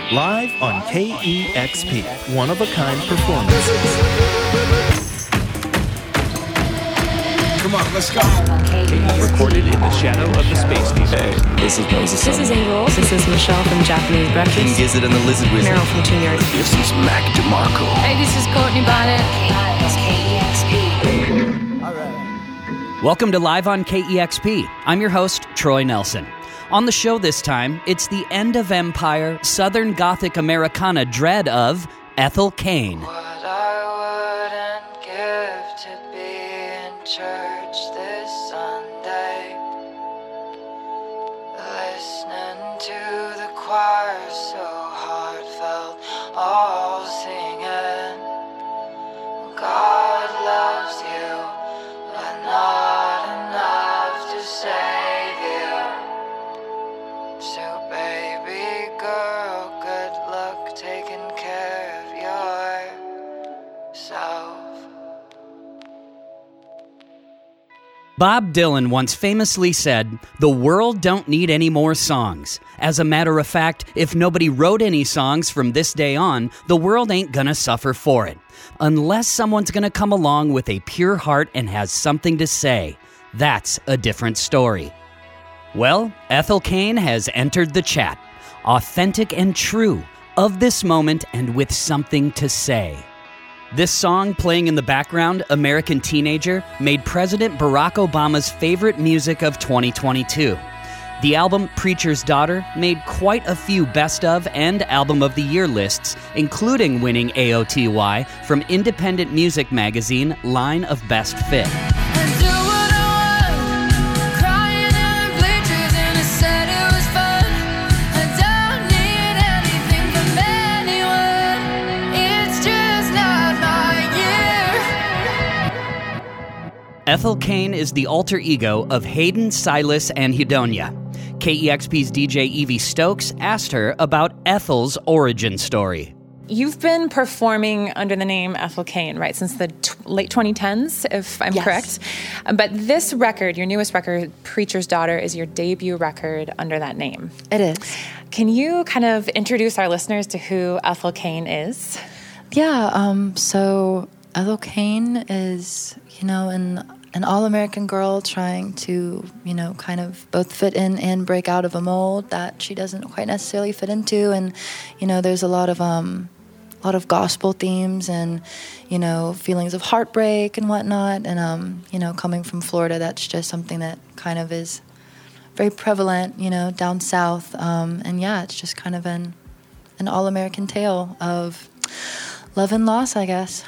Live on KEXP, one-of-a-kind performances. Come on, let's go. Recorded in the shadow of the space station. Hey, this is Moses. This is Angel. This is Michelle from Japanese Breakfast. King Gizzard and the Lizard Wizard. Meryl from Teen Yard. This is Mac DeMarco. Hey, this is Courtney Bonnet. Welcome to Live on KEXP. I'm your host, Troy Nelson. On the show this time, it's the end of Empire, Southern Gothic Americana dread of Ethel Cain. What I wouldn't give to be in church this Sunday, listening to the choir so heartfelt, all singing, God loves you, but not enough to save you. So baby girl, good luck taking care of yourself. Bob Dylan once famously said, "The world don't need any more songs. As a matter of fact, if nobody wrote any songs from this day on, the world ain't gonna suffer for it. Unless someone's gonna come along with a pure heart and has something to say. That's a different story." Well, Ethel Cain has entered the chat. Authentic and true, of this moment and with something to say. This song playing in the background, American Teenager, made President Barack Obama's favorite music of 2022. The album Preacher's Daughter made quite a few Best of and Album of the Year lists, including winning AOTY from independent music magazine Line of Best Fit. Ethel Cain is the alter ego of Hayden, Silas, and Hedonia. KEXP's DJ Evie Stokes asked her about Ethel's origin story. You've been performing under the name Ethel Cain, right, since the late 2010s, if I'm correct. But this record, your newest record, Preacher's Daughter, is your debut record under that name. It is. Can you kind of introduce our listeners to who Ethel Cain is? Yeah, so Ethel Cain is, an all-American girl trying to, kind of both fit in and break out of a mold that she doesn't quite necessarily fit into. And, there's a lot of gospel themes and, feelings of heartbreak and whatnot. And, coming from Florida, that's just something that kind of is very prevalent, down south. And yeah, it's just kind of an all-American tale of love and loss, I guess.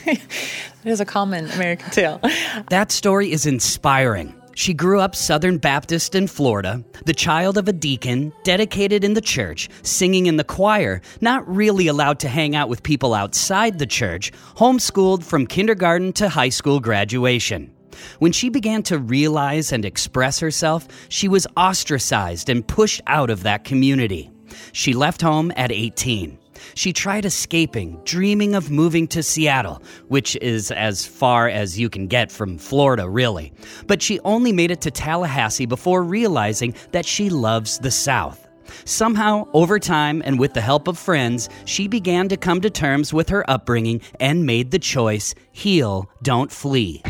It is a common American tale. That story is inspiring. She grew up Southern Baptist in Florida, the child of a deacon, dedicated in the church, singing in the choir, not really allowed to hang out with people outside the church, homeschooled from kindergarten to high school graduation. When she began to realize and express herself, she was ostracized and pushed out of that community. She left home at 18. She tried escaping, dreaming of moving to Seattle, which is as far as you can get from Florida, really. But she only made it to Tallahassee before realizing that she loves the South. Somehow, over time, and with the help of friends, she began to come to terms with her upbringing and made the choice, heal, don't flee.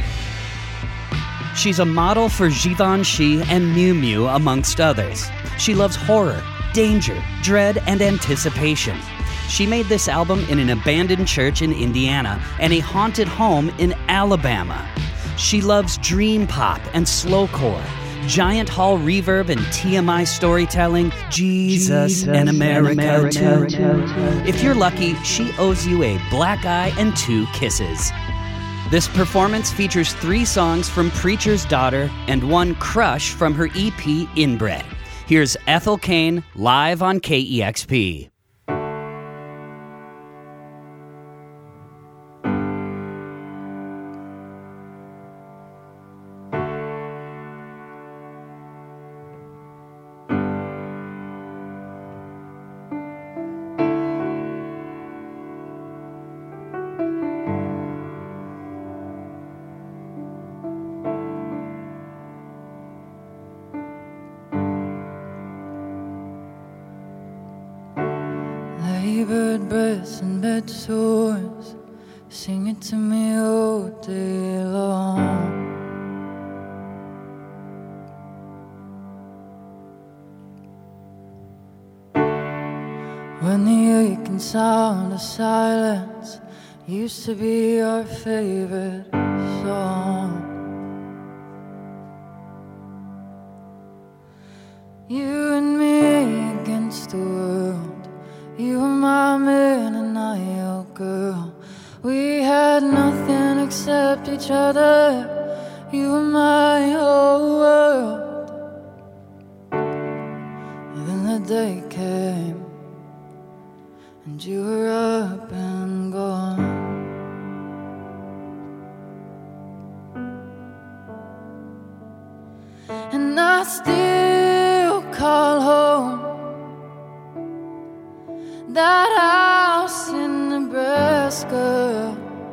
She's a model for Givenchy and Miu Miu, amongst others. She loves horror, danger, dread, and anticipation. She made this album in an abandoned church in Indiana and a haunted home in Alabama. She loves dream pop and slowcore, giant hall reverb and TMI storytelling, Jesus and America too. If you're lucky, she owes you a black eye and 2 kisses. This performance features 3 songs from Preacher's Daughter and 1 crush from her EP Inbred. Here's Ethel Cain live on KEXP. Seabird breaths and bed sores, sing it to me all day long. When the aching sound of silence used to be our favorite song. You and me against the world, you were my man and I your girl. We had nothing except each other, you were my whole world. And then the day came and you were up and gone. And I still call home that house in Nebraska.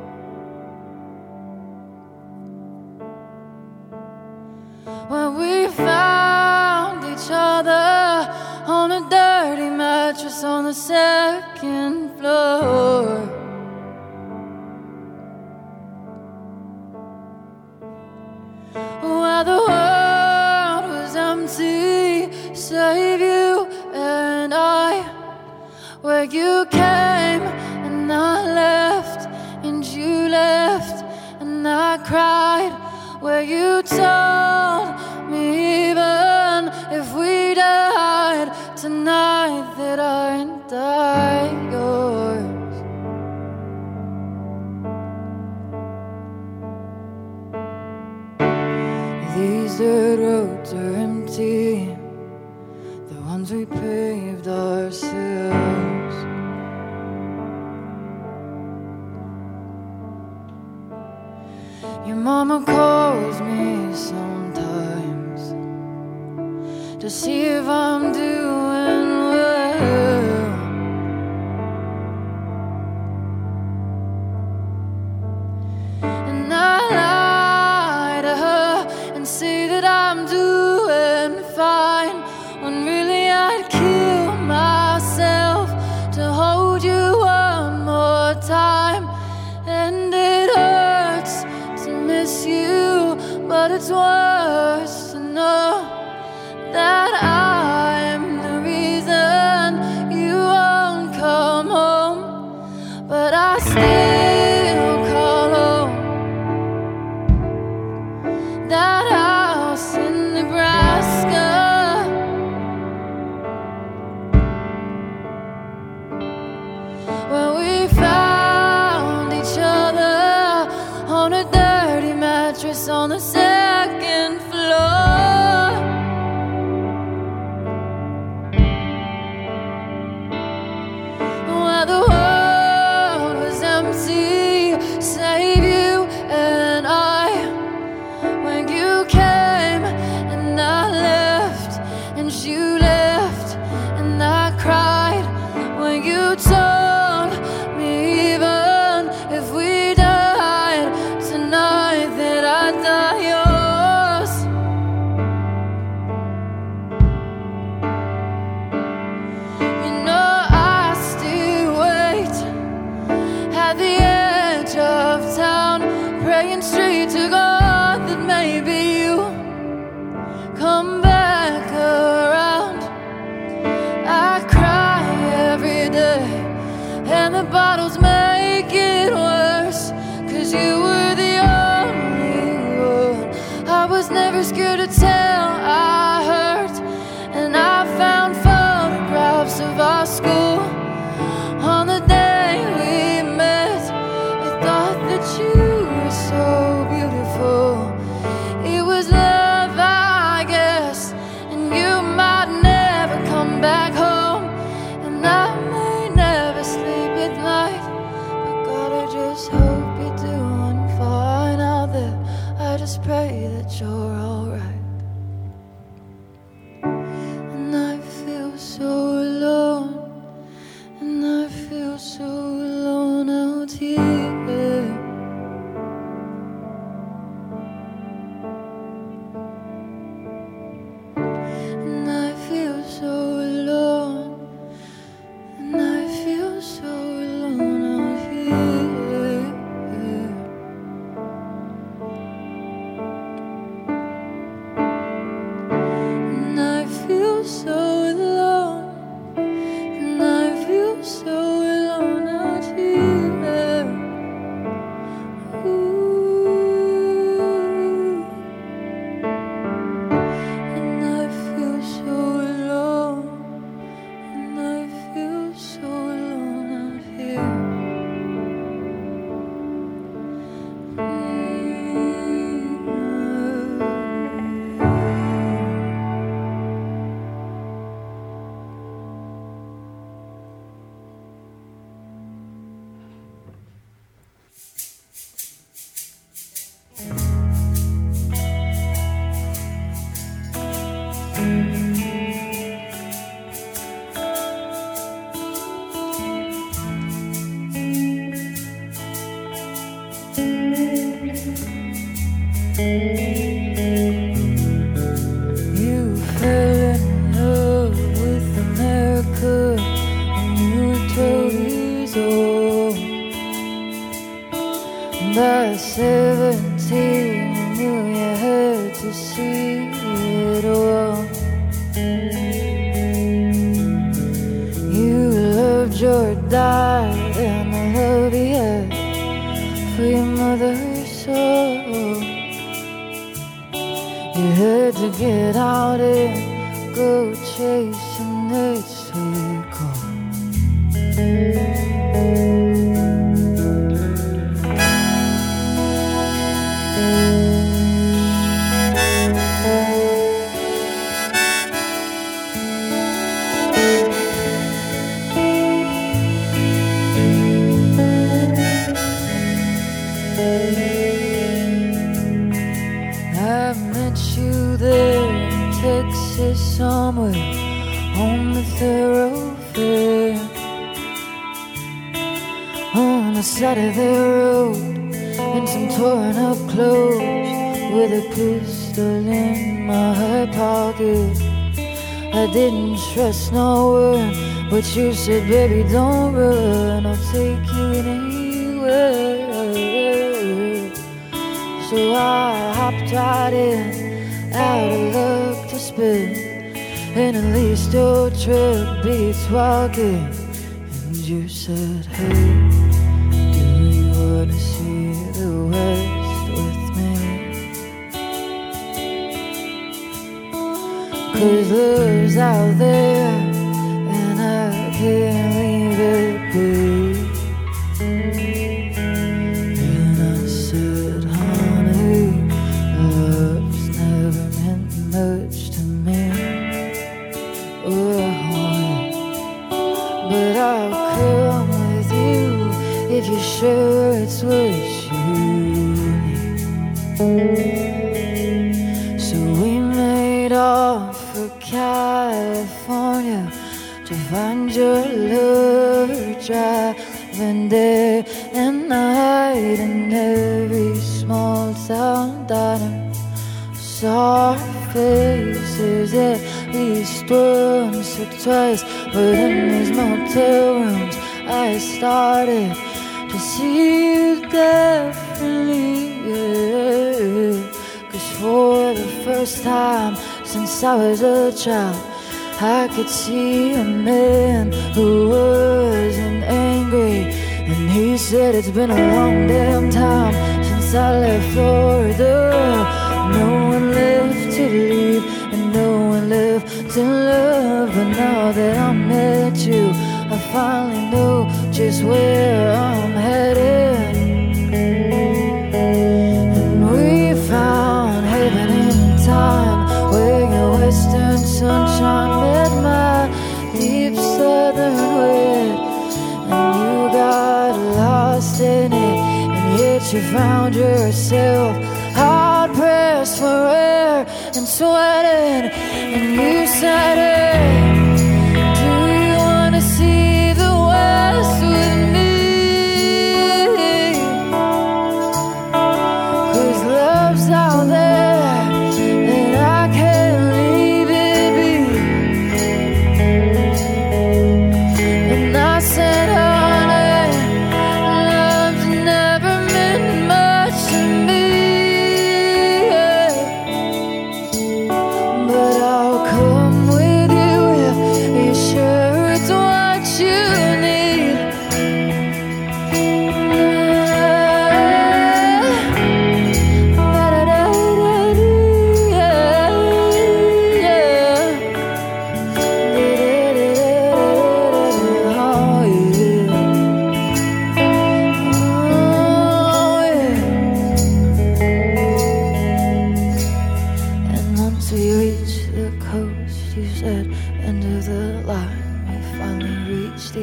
When we found each other on a dirty mattress on the second floor. While the world was empty, save you and I. Where you came and I left, and you left and I cried. Where you told me even if we died tonight that I'd die yours. These dirt roads are empty, the ones we paved ourselves. Your mama calls me sometimes to see if I'm doing well. And I lie to her and say that I'm doing fine, when really I'd kill myself to hold you one more time. And it hurts to miss you, but it's worse to know that I'm the reason you won't come home. But I still call home that house in Nebraska. Where we found each other on a dirty mattress on the second floor. While the world was empty, save you and I. When you came and I left, and you left and I cried. When you told me even if we died tonight that I'd die yours. You know I still wait at the edge of town, praying straight to God that maybe you come back around. I cry every day, and the bottles make it worse, 'cause you were the only one I was never scared to tell I hurt. And I found photographs of our school on the day we met. I thought that you were so beautiful. It was love, I guess, and you might never come back home, and I may never sleep at night, but God, I just hope you're doing fine out there. I just pray that you're alright. And I feel so alone so alone out here. Ooh. And I feel so alone. And I feel so alone out here. You fell in love with America when you were 12 years old. By 17, you knew you had to see it all. You loved your dad and the love he had for your mother's soul. You had to get out and go chasing that sweet call. I met you there in Texas somewhere on the thoroughfare. On the side of the road in some torn up clothes with a pistol in my pocket. I didn't trust no word, but you said, baby, don't run, I'll take you anywhere. So I hopped right in, out of luck to spend, and at least your truck beats walking. And you said, hey, do you wanna see the West with me? 'Cause love's out there, and I can't leave it be. And I said, honey, love's never meant much to me. Oh, honey, but I'll come with you if you're sure it's what you need. So we made off for California to find your lover, driving day and night in every small town diner. Saw our faces at least once or twice, but in these motel rooms I started to see you differently. Yeah. 'Cause for the first time since I was a child, I could see a man who wasn't angry. And he said it's been a long damn time since I left Florida. No one left to leave and no one left to love. But now that I met you, I finally know just where I'm headed. And we found heaven in time, where your western sunshine met my deep southern wind. And you got lost in it, and yet you found yourself hard pressed for air and sweating. And you said, hey, do you wanna see the West with me? 'Cause love's out there, and I can't leave it be. And I said, honey, love's never meant much to me. But I'll come with you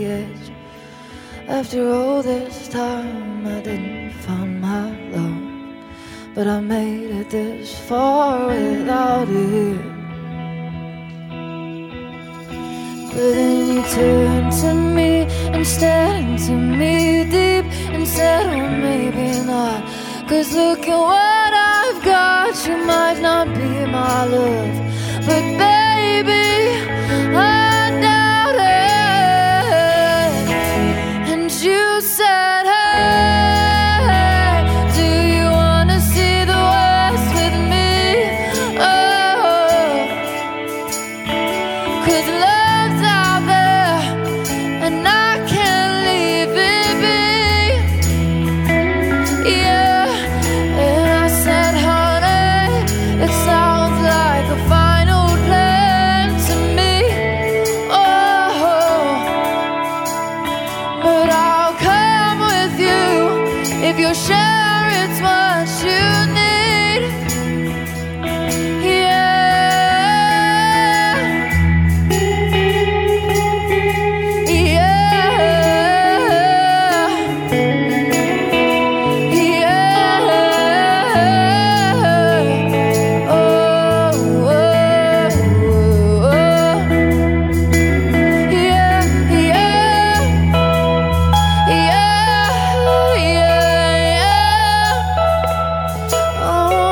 the edge. After all this time, I didn't find my love, but I made it this far without it. But then you turned to me and stared into me deep and said, oh, maybe not. 'Cause look at what I've got. You might not be my love, but baby, I doubt it. And you said, hey, do you wanna see the West with me? Oh, 'cause love's out there and I can't leave it be. Yeah, and I said, honey, it sounds like a final plan to me. Oh, but I'll come with you if you're sure it's what you need. Yeah, yeah, yeah. Oh, oh, oh. Yeah, yeah, yeah, yeah.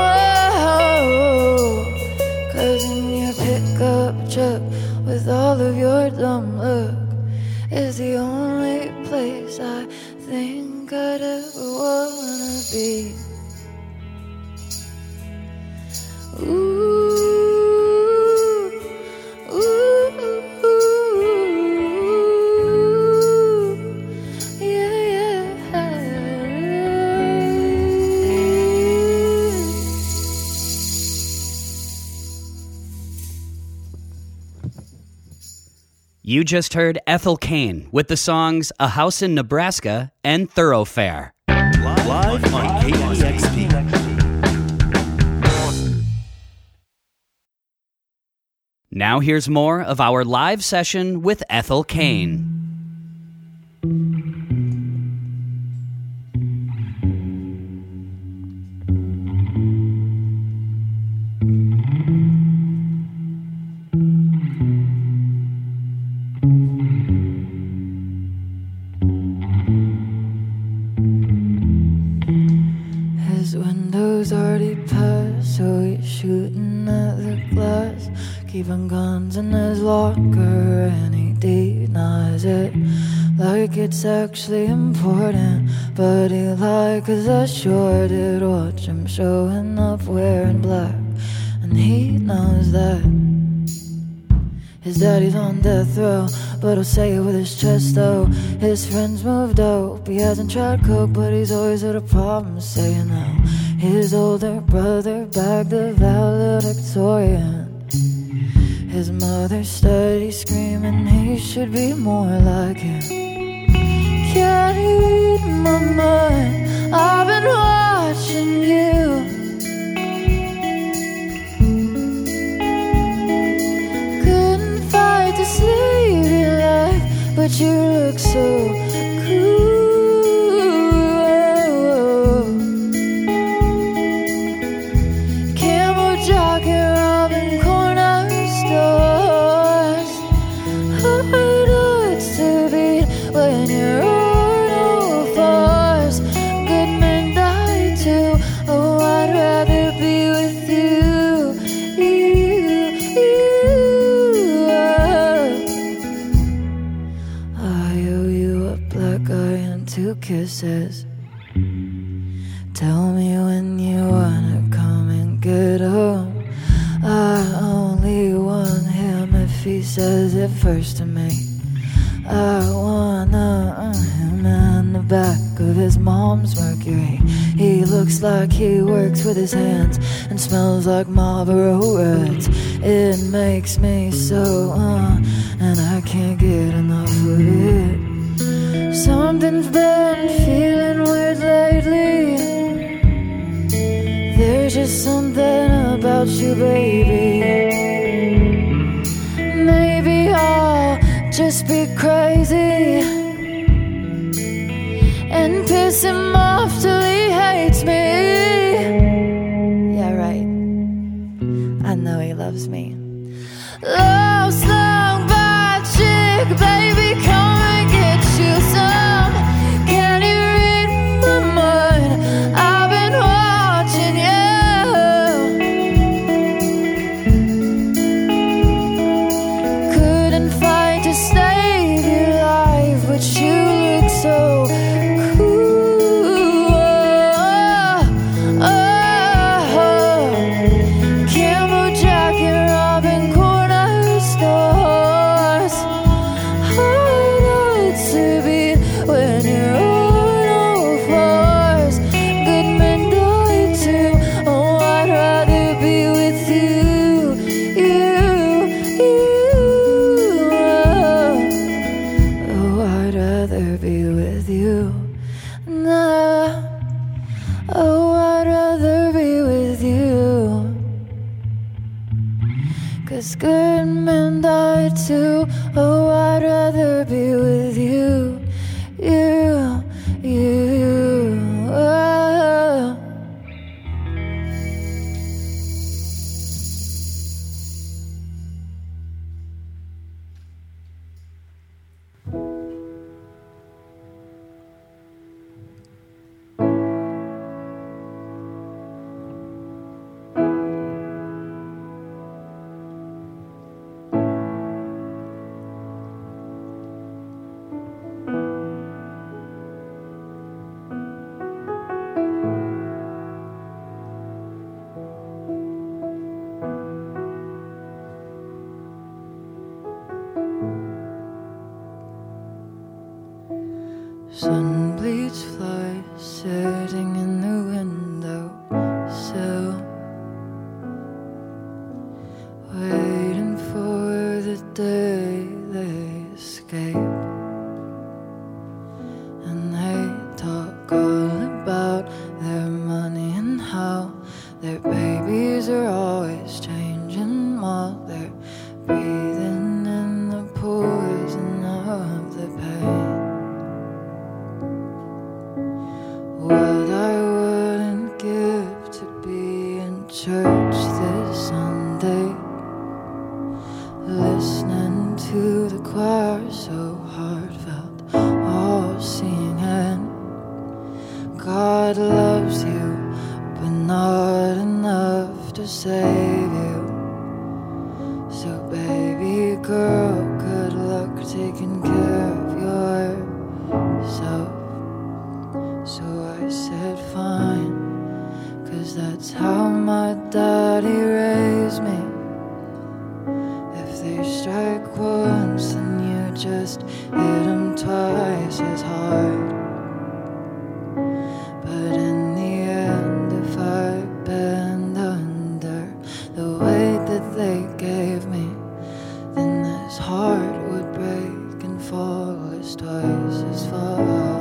Oh, 'cause in your pickup truck with all of your dumb look is the only place I think I'd ever wanna be. Ooh, ooh, yeah, yeah. You just heard Ethel Cain with the songs A House in Nebraska and Thoroughfare. Live on KEXP. Now here's more of our live session with Ethel Cain. His windows already passed, so he's shooting at the glass, keeping guns in his locker, and he denies it like it's actually important. But he lied, 'cause I sure did watch him showing up wearing black, and he knows that his daddy's on death row, but he'll say it with his chest though. His friends moved dope, he hasn't tried coke, but he's always had a problem saying no. His older brother bagged a valedictorian. His mother steady screaming he should be more like him. Can you read my mind? I've been watching you. To save your life, but you look so cool. Camel jogging, robbing corner stores. Hard odds to beat when you're on all fours. Good men die too. Oh, I'd rather be with you. Two kisses. Tell me when you wanna come and get home. I only want him if he says it first to me. I wanna him in the back of his mom's Mercury. He looks like he works with his hands and smells like Marlboro Reds. It makes me so and I can't get enough of it. Something's been feeling weird lately. There's just something about you, baby. Maybe I'll just just be crazy and piss him off till he hates me. Yeah, right. I know he loves me. Lost, long, bad chick, baby, come and get you some. Can you read my mind? I've been watching you. Couldn't fight to save your life, but you look so good men die too. Oh, I'd rather be with you, you, you. Oh. Sun-bleached flies sitting in the window sill, waiting for the day they escape. And they talk all about their money and how their babies are always changing while they're breathing in the poison of the pain. What I wouldn't give to be in church this Sunday, listening to the choir so heartfelt, all singing. God loves you, but not enough to save you. So baby girl, good luck taking care of yourself. So I said fine, 'cause that's how my daddy raised me. If they strike once, then you just hit them twice as hard. But in the end, if I bend under the weight that they gave me, then this heart would break and fall as twice as far.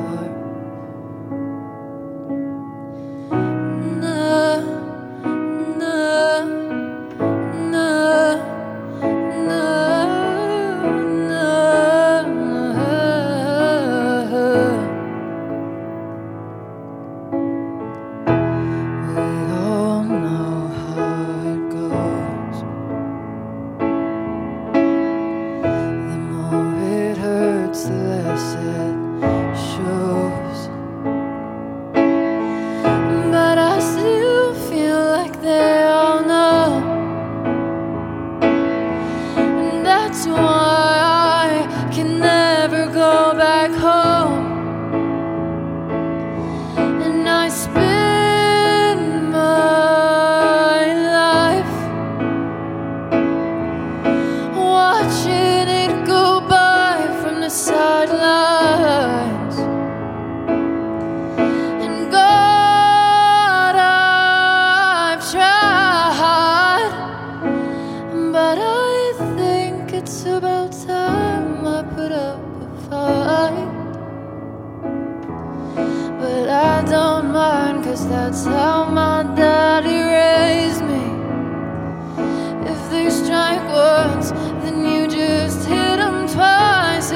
That's how my daddy raised me. If they strike once, then you just hit them twice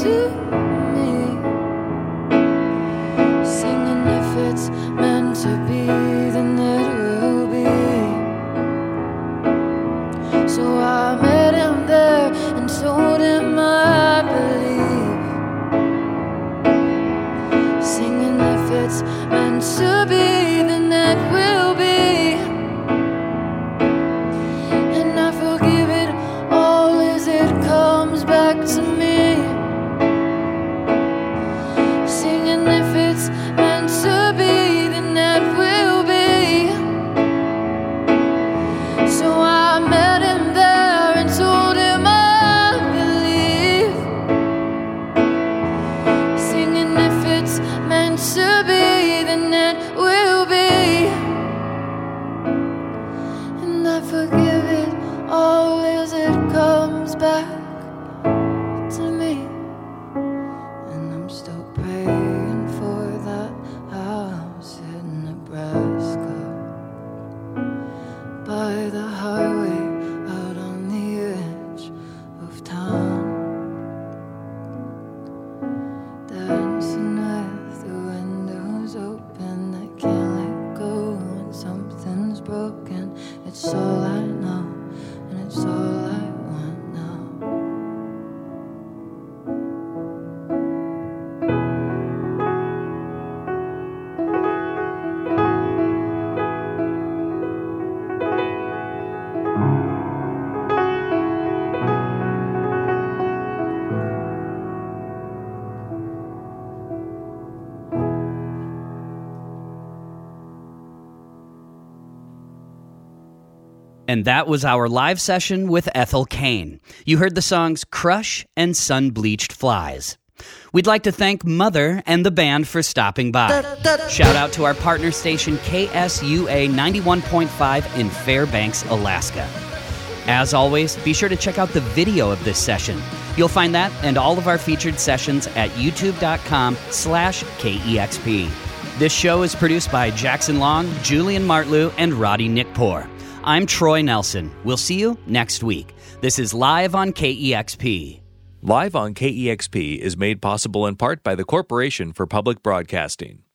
to me. Singing if it's meant to be, then it will be. So I met him there and told him I believe. Singing if it's meant to be, then it will be. And I forgive it all as it comes back to me. Singing if it's meant to be, then that will be. So I met him there and told him I believe. Singing if it's meant to be, then that will be. And I forgive it all as it comes back to me. And I'm still praying for that house in Nebraska, by the highway out on the edge of town, dancing with the windows open. I can't let go when something's broken. It's all I know, and it's all I want now. And that was our live session with Ethel Cain. You heard the songs Crush and Sun-Bleached Flies. We'd like to thank Mother and the band for stopping by. Shout out to our partner station KSUA 91.5 in Fairbanks, Alaska. As always, be sure to check out the video of this session. You'll find that and all of our featured sessions at youtube.com/KEXP. This show is produced by Jackson Long, Julian Martlew, and Roddy Nickpour. I'm Troy Nelson. We'll see you next week. This is Live on KEXP. Live on KEXP is made possible in part by the Corporation for Public Broadcasting.